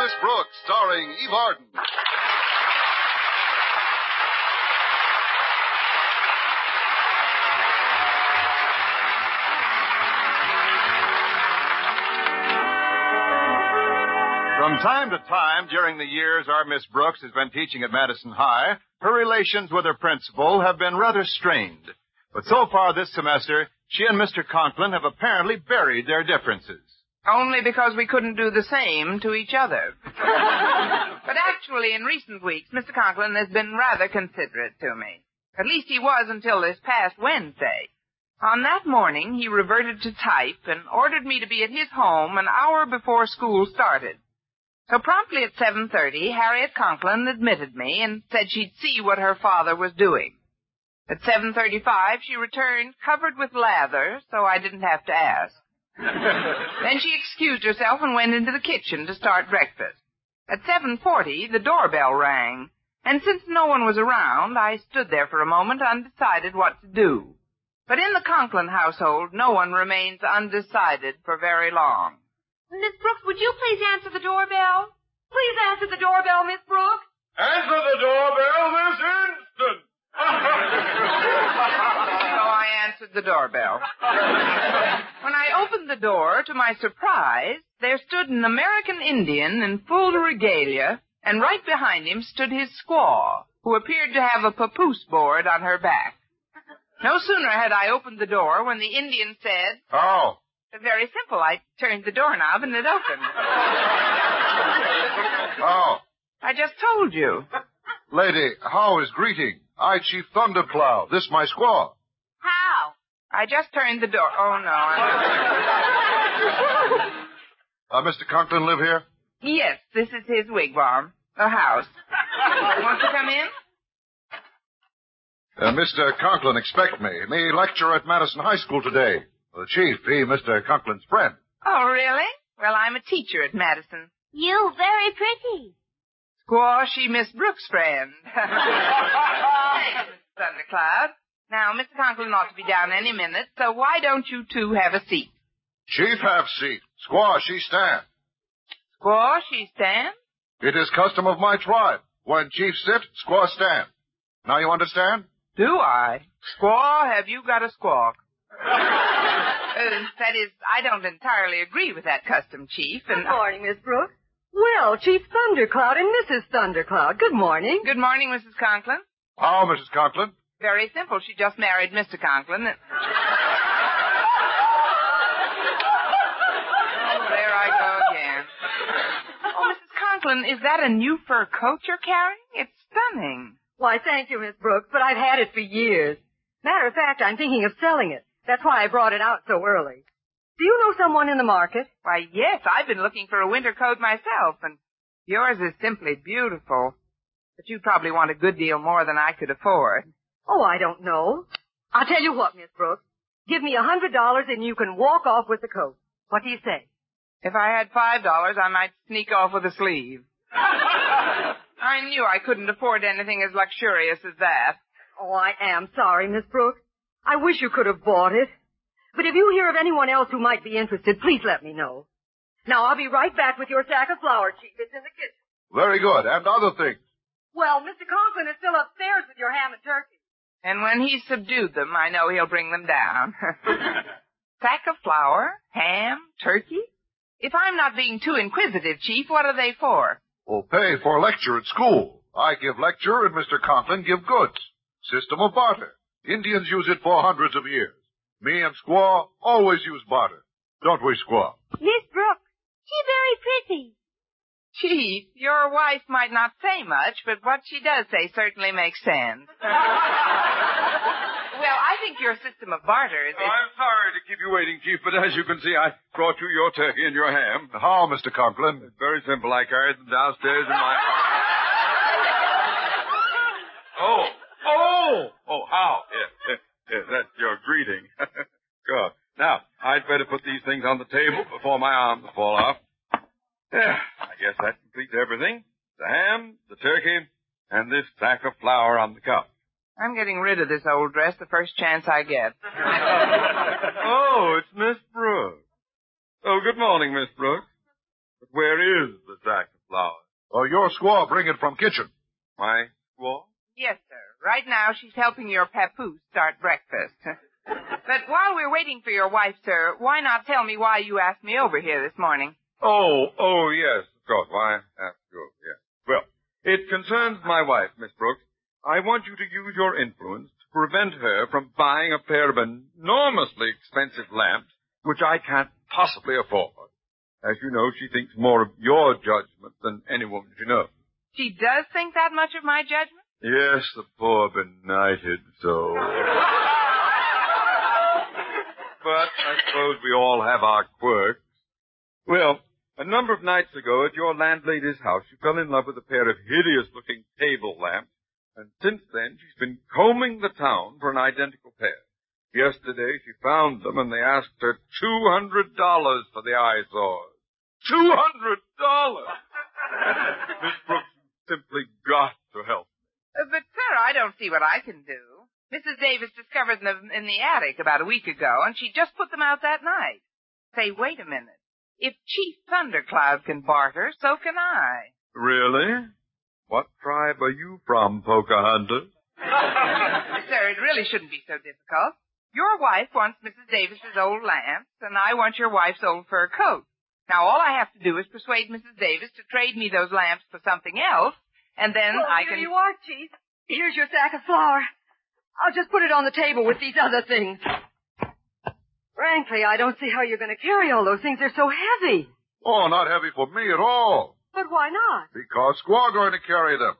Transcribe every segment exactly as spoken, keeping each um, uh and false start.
Miss Brooks, starring Eve Arden. From time to time during the years our Miss Brooks has been teaching at Madison High, her relations with her principal have been rather strained. But so far this semester, she and Mister Conklin have apparently buried their differences. Only because we couldn't do the same to each other. But actually, in recent weeks, Mister Conklin has been rather considerate to me. At least he was until this past Wednesday. On that morning, he reverted to type and ordered me to be at his home an hour before school started. So promptly at seven thirty, Harriet Conklin admitted me and said she'd see what her father was doing. At seven thirty-five, she returned covered with lather, so I didn't have to ask. Then she excused herself and went into the kitchen to start breakfast. At seven forty, the doorbell rang, and since no one was around, I stood there for a moment undecided what to do. But in the Conklin household, no one remains undecided for very long. Miss Brooks, would you please answer the doorbell? Please answer the doorbell, Miss Brooks. Answer the doorbell this instant. So I answered the doorbell. When I opened the door, to my surprise, there stood an American Indian in full regalia, and right behind him stood his squaw, who appeared to have a papoose board on her back. No sooner had I opened the door when the Indian said... Oh. Very simple. I turned the doorknob and it opened. Oh. I just told you. Lady, how is greeting? I, Chief Thundercloud. This my squaw. How? I just turned the door. Oh, no. uh, Mister Conklin live here? Yes, this is his wigwam. A house. Want to come in? Uh, Mister Conklin expect me. Me lecture at Madison High School today. The chief, he Mister Conklin's friend. Oh, really? Well, I'm a teacher at Madison. You very pretty. Squaw, she Miss Brooks' friend. Thanks, Mister Thundercloud. Now, Mister Conklin ought to be down any minute, so why don't you two have a seat? Chief have seat. Squaw, she stand. Squaw, she stand? It is custom of my tribe. When chief sit, squaw stand. Now you understand? Do I? Squaw, have you got a squawk? Uh, that is, I don't entirely agree with that custom, Chief. And good morning, Miss Brooks. Well, Chief Thundercloud and Missus Thundercloud, good morning. Good morning, Missus Conklin. How, Missus Conklin? Very simple. She just married Mister Conklin. Oh, there I go again. Oh, Missus Conklin, is that a new fur coat you're carrying? It's stunning. Why, thank you, Miss Brooks, but I've had it for years. Matter of fact, I'm thinking of selling it. That's why I brought it out so early. Do you know someone in the market? Why, yes, I've been looking for a winter coat myself, and yours is simply beautiful. But you probably want a good deal more than I could afford. Oh, I don't know. I'll tell you what, Miss Brooks. Give me a hundred dollars and you can walk off with the coat. What do you say? If I had five dollars, I might sneak off with a sleeve. I knew I couldn't afford anything as luxurious as that. Oh, I am sorry, Miss Brooks. I wish you could have bought it. But if you hear of anyone else who might be interested, please let me know. Now, I'll be right back with your sack of flour, Chief. It's in the kitchen. Very good. And other things. Well, Mister Conklin is still upstairs with your ham and turkey. And when he's subdued them, I know he'll bring them down. Sack of flour, ham, turkey? If I'm not being too inquisitive, Chief, what are they for? Well, pay for lecture at school. I give lecture and Mister Conklin give goods. System of barter. Indians use it for hundreds of years. Me and Squaw always use barter. Don't we, Squaw? Miss Brooks, she's very pretty. Chief, your wife might not say much, but what she does say certainly makes sense. Well, I think your system of barter is... I'm sorry to keep you waiting, Chief, but as you can see, I brought you your turkey and your ham. How, Mister Conklin? It's very simple. I carried them downstairs in my... Oh, oh, oh, how? Yes, yes, yes, that's your greeting. Good. Now, I'd better put these things on the table before my arms fall off. Yeah, I guess that completes everything. The ham, the turkey, and this sack of flour on the cup. I'm getting rid of this old dress the first chance I get. Oh, it's Miss Brooks. Oh, good morning, Miss Brooks. But where is the sack of flowers. Oh, your squaw bring it from kitchen. My squaw? Yes, sir. Right now, she's helping your papoose start breakfast. But while we're waiting for your wife, sir, why not tell me why you asked me over here this morning? Oh, oh, yes, of course. Why, ask you, yes. Well, it concerns my wife, Miss Brooks. I want you to use your influence to prevent her from buying a pair of enormously expensive lamps, which I can't possibly afford. As you know, she thinks more of your judgment than any woman she knows. She does think that much of my judgment? Yes, the poor benighted soul. But I suppose we all have our quirks. Well, a number of nights ago at your landlady's house, she fell in love with a pair of hideous-looking table lamps, and since then she's been combing the town for an identical pair. Yesterday she found them, and they asked her two hundred dollars for the eyesores. Two hundred dollars! Miss Brooks, you simply got to help. Uh, but, sir, I don't see what I can do. Missus Davis discovered them in the attic about a week ago, and she just put them out that night. Say, wait a minute. If Chief Thundercloud can barter, so can I. Really? What tribe are you from, Pocahontas? Sir, it really shouldn't be so difficult. Your wife wants Missus Davis's old lamps, and I want your wife's old fur coat. Now, all I have to do is persuade Missus Davis to trade me those lamps for something else, and then well, I here can... you are, Chief. Here's your sack of flour. I'll just put it on the table with these other things. Frankly, I don't see how you're going to carry all those things. They're so heavy. Oh, not heavy for me at all. But why not? Because squaw going to carry them.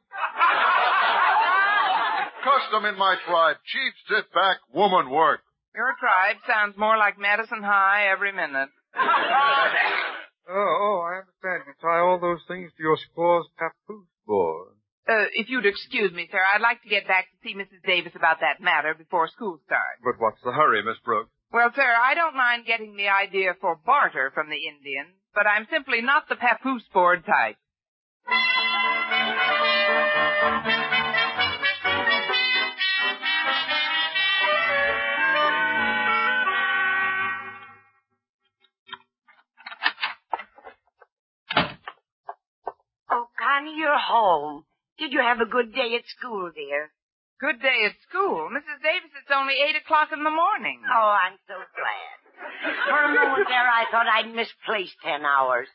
Custom in my tribe. Chief, sit back, woman work. Your tribe sounds more like Madison High every minute. Oh, oh, I understand. You tie all those things to your squaw's papoose board. Uh, if you'd excuse me, sir, I'd like to get back to see Missus Davis about that matter before school starts. But what's the hurry, Miss Brooks? Well, sir, I don't mind getting the idea for barter from the Indians, but I'm simply not the papoose board type. Oh, Connie, you're home. Did you have a good day at school, dear? Good day at school. Missus Davis, it's only eight o'clock in the morning. Oh, I'm so glad. For a moment there, I thought I'd misplaced ten hours.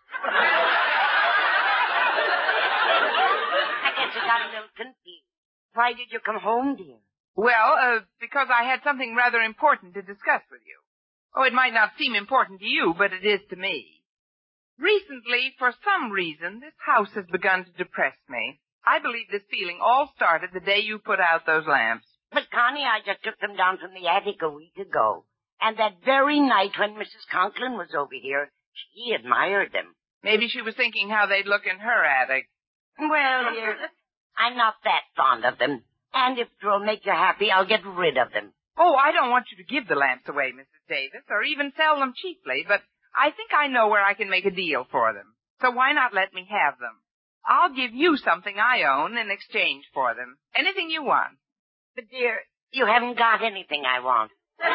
I guess I got a little confused. Why did you come home, dear? Well, uh, because I had something rather important to discuss with you. Oh, it might not seem important to you, but it is to me. Recently, for some reason, this house has begun to depress me. I believe this feeling all started the day you put out those lamps. But, Connie, I just took them down from the attic a week ago. And that very night when Missus Conklin was over here, she admired them. Maybe she was thinking how they'd look in her attic. Well, dear, I'm not that fond of them. And if it will make you happy, I'll get rid of them. Oh, I don't want you to give the lamps away, Missus Davis, or even sell them cheaply, but I think I know where I can make a deal for them. So why not let me have them? I'll give you something I own in exchange for them. Anything you want. But, dear, you haven't got anything I want.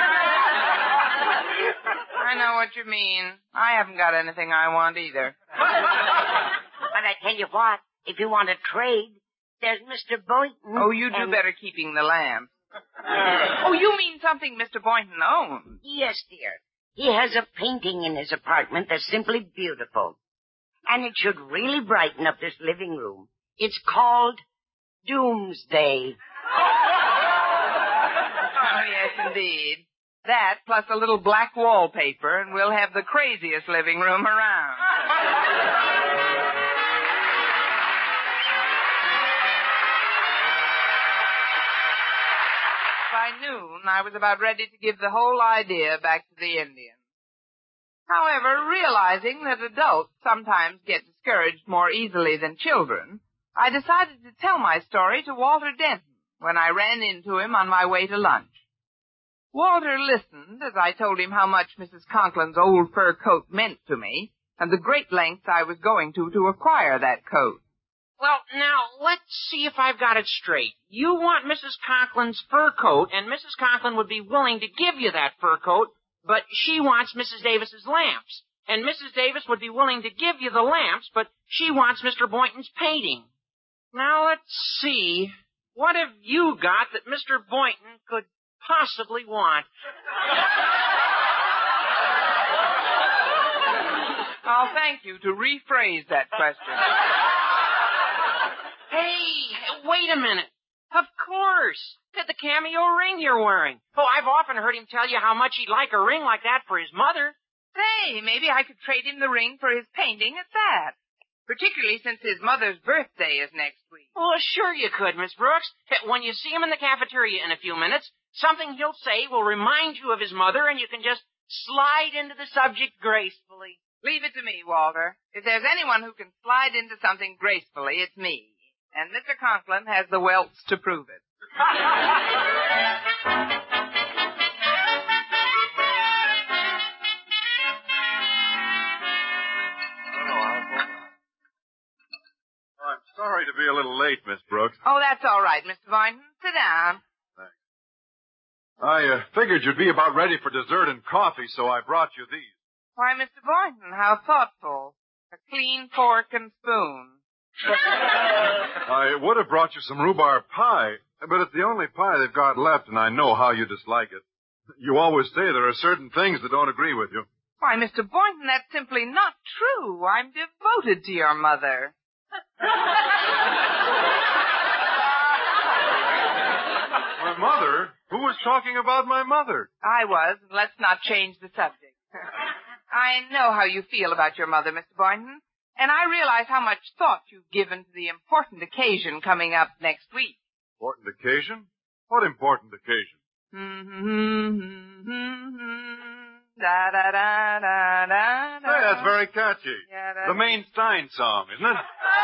I know what you mean. I haven't got anything I want either. But I tell you what, if you want to trade, there's Mister Boynton. Oh, you do and... better keeping the lamps. Oh, you mean something Mister Boynton owns? Yes, dear. He has a painting in his apartment that's simply beautiful. And it should really brighten up this living room. It's called Doomsday. Oh, yes, indeed. That, plus a little black wallpaper, and we'll have the craziest living room around. By noon, I was about ready to give the whole idea back to the Indians. However, realizing that adults sometimes get discouraged more easily than children, I decided to tell my story to Walter Denton when I ran into him on my way to lunch. Walter listened as I told him how much Missus Conklin's old fur coat meant to me, and the great lengths I was going to to acquire that coat. Well, now, let's see if I've got it straight. You want Missus Conklin's fur coat, and Missus Conklin would be willing to give you that fur coat, but she wants Missus Davis's lamps. and Missus Davis would be willing to give you the lamps, but she wants Mister Boynton's painting. Now, let's see. What have you got that Mister Boynton could possibly want? I'll thank you to rephrase that question. Hey, wait a minute. Of course. The cameo ring you're wearing. Oh, I've often heard him tell you how much he'd like a ring like that for his mother. Say, maybe I could trade him the ring for his painting at that. Particularly since his mother's birthday is next week. Well, sure you could, Miss Brooks. When you see him in the cafeteria in a few minutes, something he'll say will remind you of his mother, and you can just slide into the subject gracefully. Leave it to me, Walter. If there's anyone who can slide into something gracefully, it's me. And Mister Conklin has the welts to prove it. I'm sorry to be a little late, Miss Brooks. Oh, that's all right, Mister Boynton. Sit down. Thanks. I uh, figured you'd be about ready for dessert and coffee, so I brought you these. Why, Mister Boynton, how thoughtful. A clean fork and spoon. I would have brought you some rhubarb pie, but it's the only pie they've got left, and I know how you dislike it. You always say there are certain things that don't agree with you. Why, Mister Boynton, that's simply not true. I'm devoted to your mother. My mother? Who was talking about my mother? I was, and let's not change the subject. I know how you feel about your mother, Mister Boynton, and I realize how much thought you've given to the important occasion coming up next week. Important occasion? What important occasion? Da da da da da. Hey, that's very catchy. Yeah, that's... The Maine Stein song, isn't it?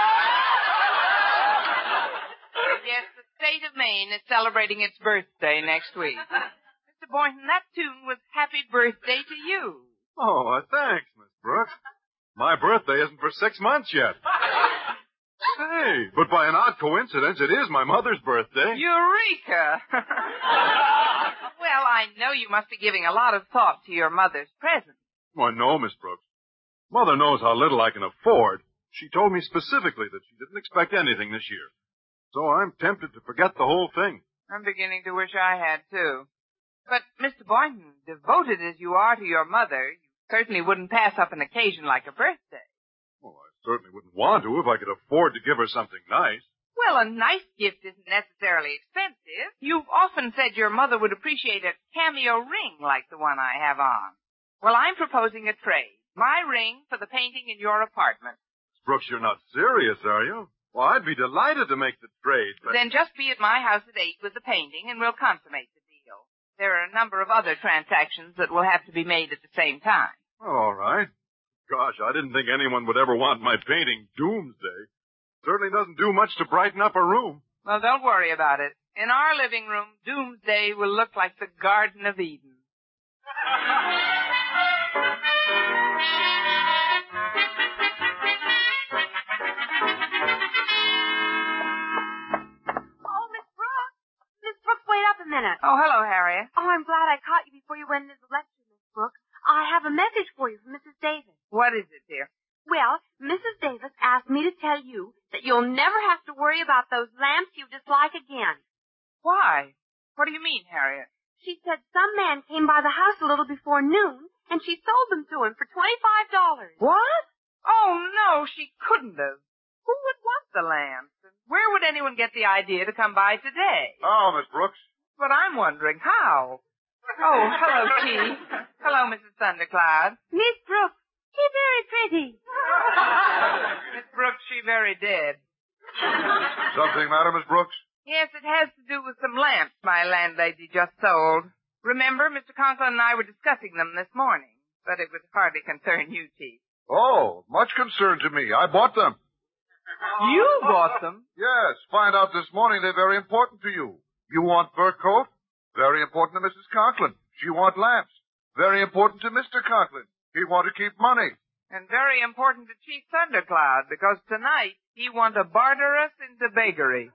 Yes, the state of Maine is celebrating its birthday next week. Mister Boynton, that tune was Happy Birthday to You. Oh, thanks, Miss Brooks. My birthday isn't for six months yet. Hey, but by an odd coincidence, it is my mother's birthday. Eureka! Well, I know you must be giving a lot of thought to your mother's present. Why, no, Miss Brooks. Mother knows how little I can afford. She told me specifically that she didn't expect anything this year. So I'm tempted to forget the whole thing. I'm beginning to wish I had, too. But, Mister Boynton, devoted as you are to your mother, you certainly wouldn't pass up an occasion like a birthday. Well, I certainly wouldn't want to if I could afford to give her something nice. Well, a nice gift isn't necessarily expensive. You've often said your mother would appreciate a cameo ring like the one I have on. Well, I'm proposing a trade. My ring for the painting in your apartment. Miss Brooks, you're not serious, are you? Well, I'd be delighted to make the trade, but... Then just be at my house at eight with the painting, and we'll consummate the deal. There are a number of other transactions that will have to be made at the same time. All right. Gosh, I didn't think anyone would ever want my painting Doomsday. Certainly doesn't do much to brighten up a room. Well, don't worry about it. In our living room, Doomsday will look like the Garden of Eden. Oh, Miss Brooks. Miss Brooks, wait up a minute. Oh, hello, Harriet. Oh, I'm glad I caught you before you went into the lecture, Miss Brooks. I have a message for you from Missus Davis. What is it, dear? Well, Missus Davis asked me to tell you that you'll never have to worry about those lamps you dislike again. Why? What do you mean, Harriet? She said some man came by the house a little before noon, and she sold them to him for twenty-five dollars. What? Oh, no, she couldn't have. Who would want the lamps? And where would anyone get the idea to come by today? Oh, Miss Brooks. But I'm wondering how. Oh, hello, T. Hello, Missus Thundercloud. Miss Brooks, she's very pretty. Miss Brooks, she very dead. Something matter, Miss Brooks? Yes, it has to do with some lamps my landlady just sold. Remember, Mister Conklin and I were discussing them this morning, but it would hardly concern you, T. Oh, much concern to me. I bought them. You bought them? Yes, find out this morning they're very important to you. You want fur coat? Very important to Missus Conklin. She want lamps. Very important to Mister Conklin. He want to keep money. And very important to Chief Thundercloud, because tonight he want to barter us into beggary.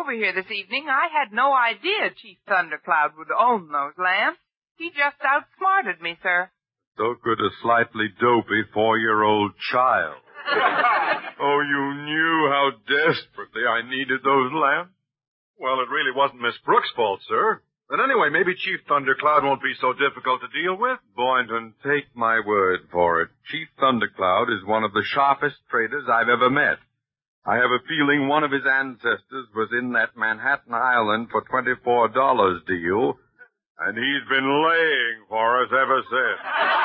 over here this evening, I had no idea Chief Thundercloud would own those lamps. He just outsmarted me, sir. So could a slightly dopey four-year-old child. Oh, you knew how desperately I needed those lamps? Well, it really wasn't Miss Brooks' fault, sir. But anyway, maybe Chief Thundercloud won't be so difficult to deal with. Boynton, take my word for it. Chief Thundercloud is one of the sharpest traders I've ever met. I have a feeling one of his ancestors was in that Manhattan Island for twenty-four dollars deal, and he's been laying for us ever since.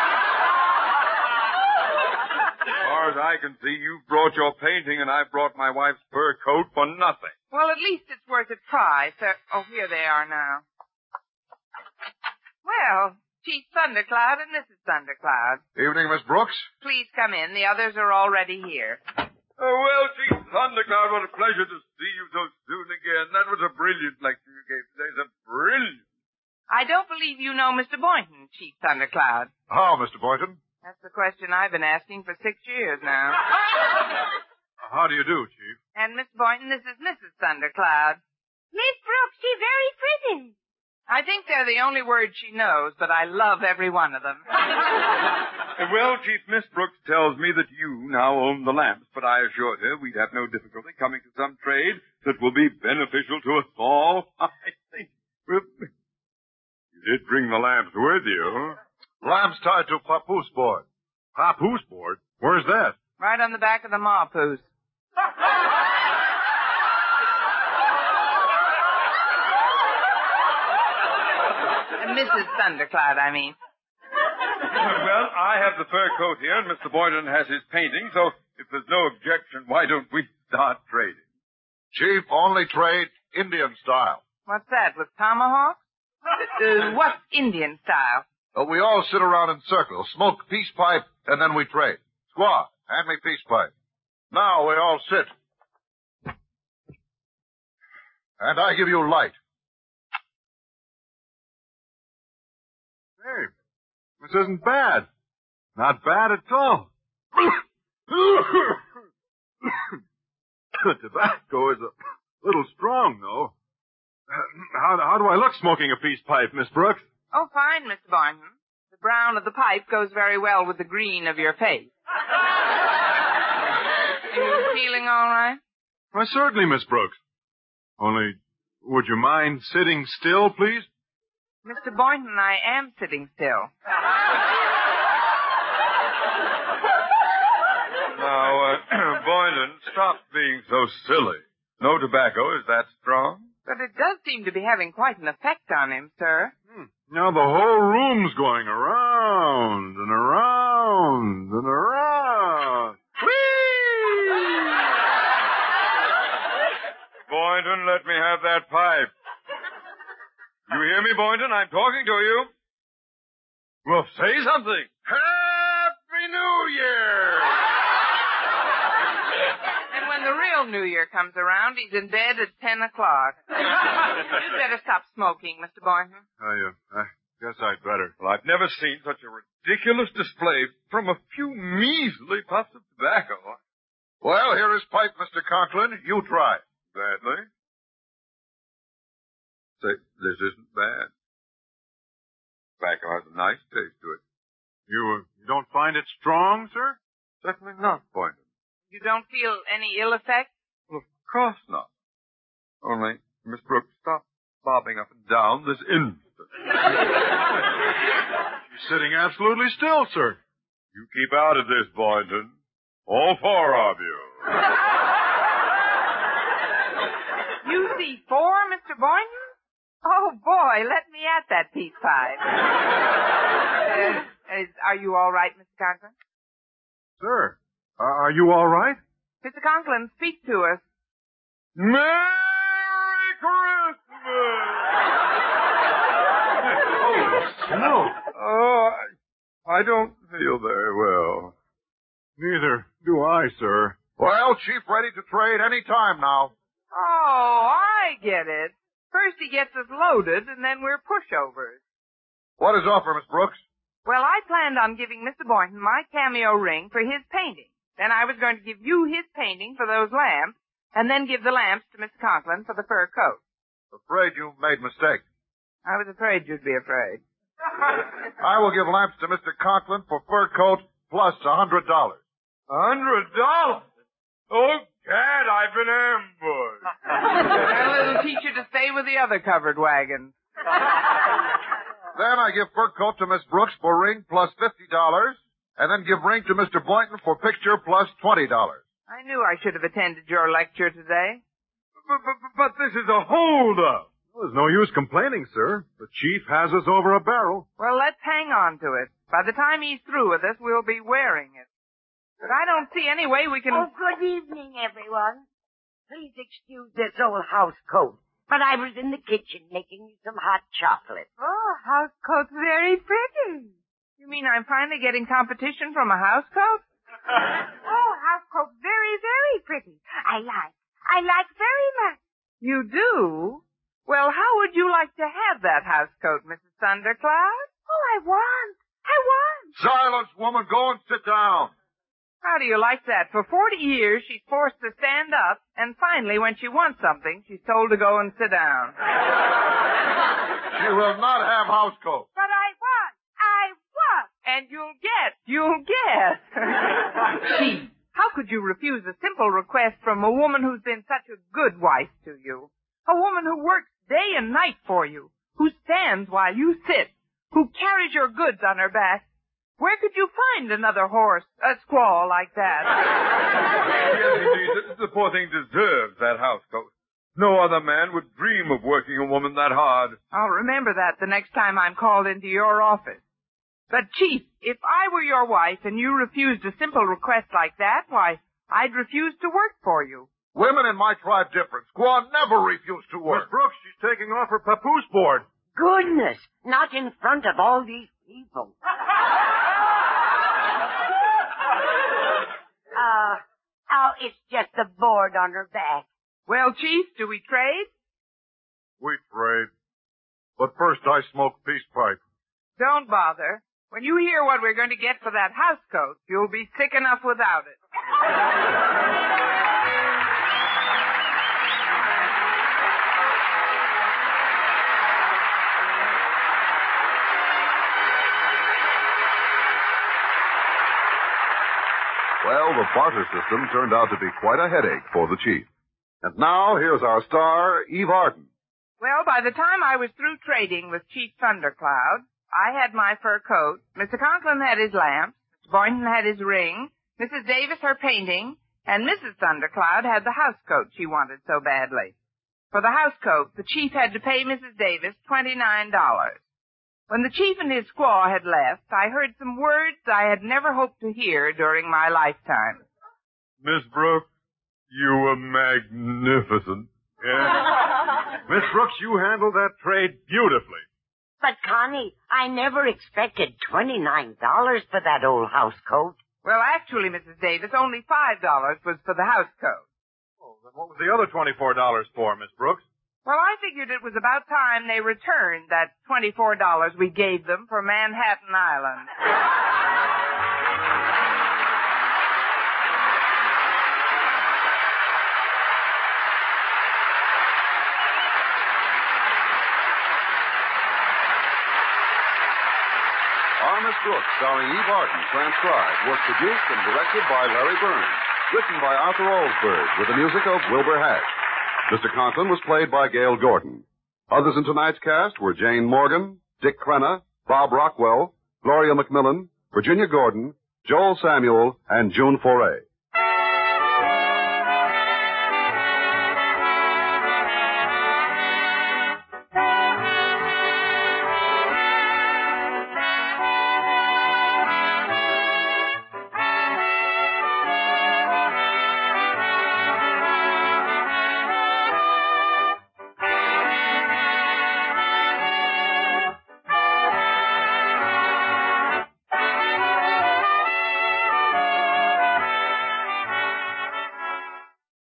As far as I can see, you've brought your painting and I've brought my wife's fur coat for nothing. Well, at least it's worth a try, sir. Oh, here they are now. Well, Chief Thundercloud and Missus Thundercloud. Evening, Miss Brooks. Please come in. The others are already here. Oh, well, Chief Thundercloud, what a pleasure to see you so soon again. That was a brilliant lecture you gave today. It's a brilliant. I don't believe you know Mister Boynton, Chief Thundercloud. How, Mister Boynton? That's the question I've been asking for six years now. How do you do, Chief? And Miss Boynton, this is Missus Thundercloud. Miss Brooks, she's very pretty. I think they're the only words she knows, but I love every one of them. Well, Chief, Miss Brooks tells me that you now own the lamps, but I assured her we'd have no difficulty coming to some trade that will be beneficial to us all. I think. Well, you did bring the lamps with you. Lamps tied to a papoose board. Papoose board? Where's that? Right on the back of the mapoose. Missus Thundercloud, I mean. Well, I have the fur coat here, and Mister Boynton has his painting, so if there's no objection, why don't we start trading? Chief, only trade Indian style. What's that, with tomahawks? uh, what's Indian style? Uh, we all sit around in circles, smoke peace pipe, and then we trade. Squaw, hand me peace pipe. Now we all sit. And I give you light. Hey, this isn't bad. Not bad at all. The tobacco is a little strong, though. How, how do I look smoking a peace pipe, Miss Brooks? Oh, fine, Mister Boynton. The brown of the pipe goes very well with the green of your face. Are you feeling all right? Why, certainly, Miss Brooks. Only, would you mind sitting still, please? Mister Boynton, I am sitting still. Now, uh, Boynton, stop being so silly. No tobacco is that strong? But it does seem to be having quite an effect on him, sir. Hmm. Now the whole room's going around and around and around. Whee! Boynton, let me have that pipe. You hear me, Boynton? I'm talking to you. Well, say something. Happy New Year! And when the real New Year comes around, he's in bed at ten o'clock. You'd better stop smoking, Mister Boynton. I, uh, I guess I'd better. Well, I've never seen such a ridiculous display from a few measly puffs of tobacco. Well, here is pipe, Mister Conklin. You try. Badly? Say, this isn't bad. Tobacco has a nice taste to it. You, uh, you don't find it strong, sir? Certainly not, Boynton. You don't feel any ill effect? Well, of course not. Only, Miss Brooks, stop bobbing up and down this instant. She's sitting absolutely still, sir. You keep out of this, Boynton. All four of you. You see four, Mister Boynton? Oh, boy, let me at that peace pipe. uh, is, are you all right, Mister Conklin? Sir, uh, are you all right? Mister Conklin, speak to us. Merry Christmas! Oh, no. Oh, I, I don't feel very well. Neither do I, sir. Well, Chief, ready to trade any time now. Oh, I get it. First he gets us loaded, and then we're pushovers. What is offer, Miss Brooks? Well, I planned on giving Mister Boynton my cameo ring for his painting. Then I was going to give you his painting for those lamps, and then give the lamps to Mister Conklin for the fur coat. Afraid you made mistake. I was afraid you'd be afraid. I will give lamps to Mister Conklin for fur coat plus a hundred dollars. A hundred dollars? Oh, Gad, I've been ambushed. Well, it'll teach you to stay with the other covered wagons. Then I give fur coat to Miss Brooks for ring plus fifty dollars, and then give ring to Mister Boynton for picture plus twenty dollars. I knew I should have attended your lecture today. But, but, but this is a holdup. There's no use complaining, sir. The chief has us over a barrel. Well, let's hang on to it. By the time he's through with us, we'll be wearing it. But I don't see any way we can... Oh, good evening, everyone. Please excuse this old house coat, but I was in the kitchen making you some hot chocolate. Oh, house coat's very pretty. You mean I'm finally getting competition from a house coat? Oh, house coat's very, very pretty. I like. I like very much. You do? Well, how would you like to have that house coat, Missus Thundercloud? Oh, I want. I want. Silence, woman. Go and sit down. How do you like that? For forty years, she's forced to stand up, and finally, when she wants something, she's told to go and sit down. She will not have house coat. But I want. I want. And you'll get. You'll get. Gee, how could you refuse a simple request from a woman who's been such a good wife to you? A woman who works day and night for you, who stands while you sit, who carries your goods on her back. Where could you find another horse, a squaw like that? Yes, indeed. The, the poor thing deserves that house coat. No other man would dream of working a woman that hard. I'll remember that the next time I'm called into your office. But, Chief, if I were your wife and you refused a simple request like that, why, I'd refuse to work for you. Women in my tribe different. Squaw never refuse to work. Miss Brooks, she's taking off her papoose board. Goodness, not in front of all these people. Uh, oh, it's just the board on her back. Well, Chief, do we trade? We trade. But first I smoke peace pipe. Don't bother. When you hear what we're going to get for that house coat, you'll be sick enough without it. Well, the barter system turned out to be quite a headache for the chief. And now, here's our star, Eve Arden. Well, by the time I was through trading with Chief Thundercloud, I had my fur coat, Mister Conklin had his lamp, Mister Boynton had his ring, Missus Davis her painting, and Missus Thundercloud had the house coat she wanted so badly. For the house coat, the chief had to pay Missus Davis twenty-nine dollars. When the chief and his squaw had left, I heard some words I had never hoped to hear during my lifetime. Miss Brooks, you were magnificent. Yeah. Miss Brooks, you handled that trade beautifully. But, Connie, I never expected twenty-nine dollars for that old house coat. Well, actually, Missus Davis, only five dollars was for the house coat. Oh, then what was the other twenty-four dollars for, Miss Brooks? Well, I figured it was about time they returned that twenty-four dollars we gave them for Manhattan Island. Our Miss Brooks, starring Eve Arden, transcribed, was produced and directed by Larry Burns. Written by Arthur Oldsberg, with the music of Wilbur Hatch. Mister Conklin was played by Gail Gordon. Others in tonight's cast were Jane Morgan, Dick Crenna, Bob Rockwell, Gloria McMillan, Virginia Gordon, Joel Samuel, and June Foray.